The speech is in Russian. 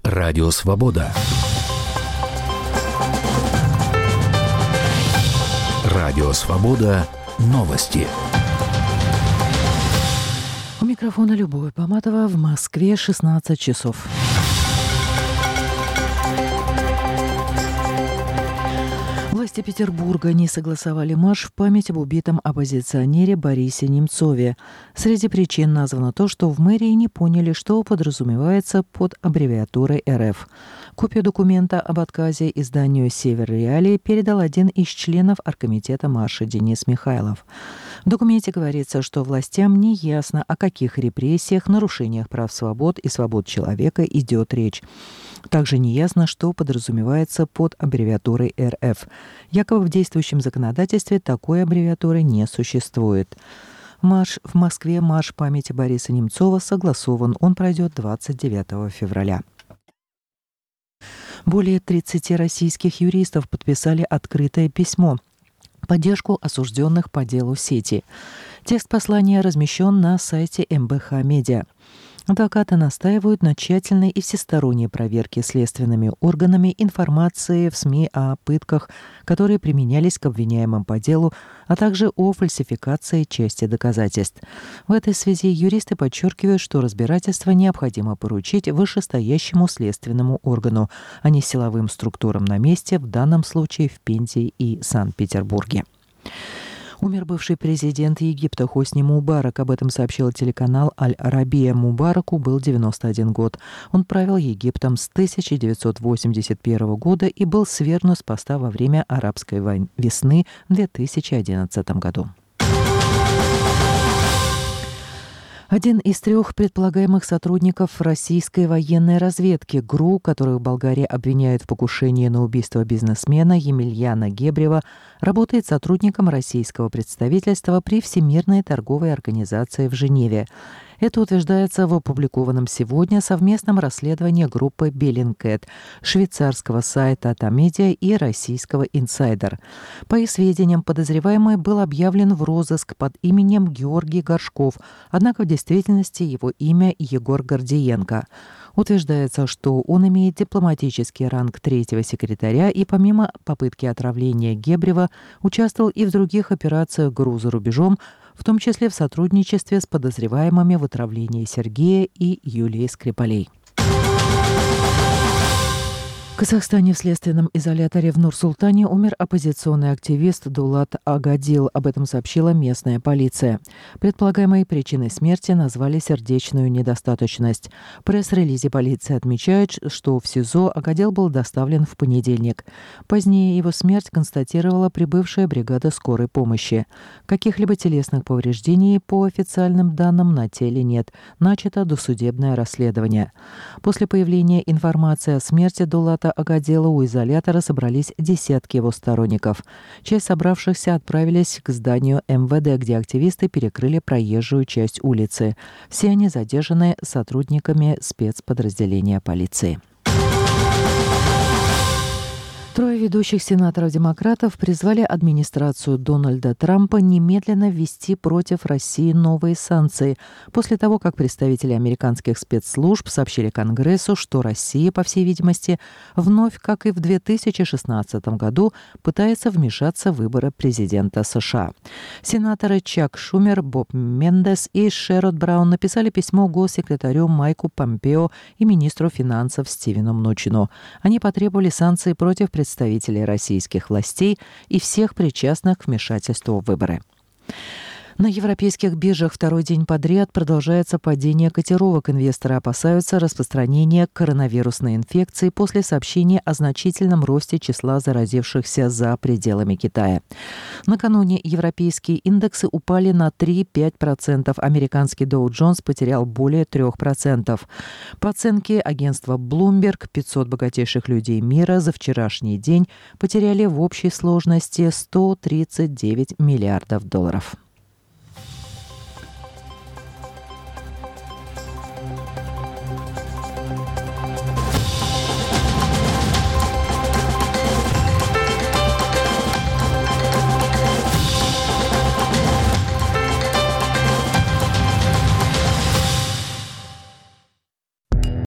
Радио Свобода. Радио Свобода. Новости. У микрофона Любовь Поматова. В Москве 16 часов. Власти Петербурга не согласовали марш в память об убитом оппозиционере Борисе Немцове. Среди причин названо то, что в мэрии не поняли, что подразумевается под аббревиатурой РФ. Копию документа об отказе изданию «Север Реалии» передал один из членов оргкомитета марша Денис Михайлов. В документе говорится, что властям не ясно, о каких репрессиях, нарушениях прав свобод и свобод человека идет речь. Также неясно, что подразумевается под аббревиатурой РФ. Якобы в действующем законодательстве такой аббревиатуры не существует. В Москве марш памяти Бориса Немцова согласован. Он пройдет 29 февраля. Более 30 российских юристов подписали открытое письмо в поддержку осужденных по делу сети. Текст послания размещен на сайте МБХ Медиа. Адвокаты настаивают на тщательной и всесторонней проверке следственными органами информации в СМИ о пытках, которые применялись к обвиняемым по делу, а также о фальсификации части доказательств. В этой связи юристы подчеркивают, что разбирательство необходимо поручить вышестоящему следственному органу, а не силовым структурам на месте, в данном случае в Пензе и Санкт-Петербурге. Умер бывший президент Египта Хосни Мубарак. Об этом сообщил телеканал Аль-Арабия. Мубараку был 91 год. Он правил Египтом с 1981 года и был свергнут с поста во время арабской весны в 2011 году. Один из 3 предполагаемых сотрудников российской военной разведки ГРУ, которых Болгария обвиняет в покушении на убийство бизнесмена Емельяна Гебрева, работает сотрудником российского представительства при Всемирной торговой организации в Женеве. Это утверждается в опубликованном сегодня совместном расследовании группы Bellingcat, швейцарского сайта Tamedia и российского Insider. По их сведениям, подозреваемый был объявлен в розыск под именем Георгий Горшков, однако в действительности его имя Егор Гордиенко. Утверждается, что он имеет дипломатический ранг 3-го секретаря и помимо попытки отравления Гебрева участвовал и в других операциях ГРУ за рубежом, в том числе в сотрудничестве с подозреваемыми в отравлении Сергея и Юлии Скрипалей. В Казахстане в следственном изоляторе в Нур-Султане умер оппозиционный активист Дулат Агадил. Об этом сообщила местная полиция. Предполагаемой причиной смерти назвали сердечную недостаточность. В пресс-релизе полиции отмечают, что в СИЗО Агадил был доставлен в понедельник. Позднее его смерть констатировала прибывшая бригада скорой помощи. Каких-либо телесных повреждений по официальным данным на теле нет. Начато досудебное расследование. После появления информации о смерти Дулата Агадила у изолятора собрались десятки его сторонников. Часть собравшихся отправились к зданию МВД, где активисты перекрыли проезжую часть улицы. Все они задержаны сотрудниками спецподразделения полиции. 3 ведущих сенаторов-демократов призвали администрацию Дональда Трампа немедленно ввести против России новые санкции после того, как представители американских спецслужб сообщили Конгрессу, что Россия, по всей видимости, вновь, как и в 2016 году, пытается вмешаться в выборы президента США. Сенаторы Чак Шумер, Боб Мендес и Шеррод Браун написали письмо госсекретарю Майку Помпео и министру финансов Стивену Мнучину. Они потребовали санкций против представителей российских властей и всех причастных к вмешательству в выборы. На европейских биржах 2-й день подряд продолжается падение котировок. Инвесторы опасаются распространения коронавирусной инфекции после сообщения о значительном росте числа заразившихся за пределами Китая. Накануне европейские индексы упали на 3-5%. Американский Dow Jones потерял более 3%. По оценке агентства Bloomberg, 500 богатейших людей мира за вчерашний день потеряли в общей сложности $139 миллиардов.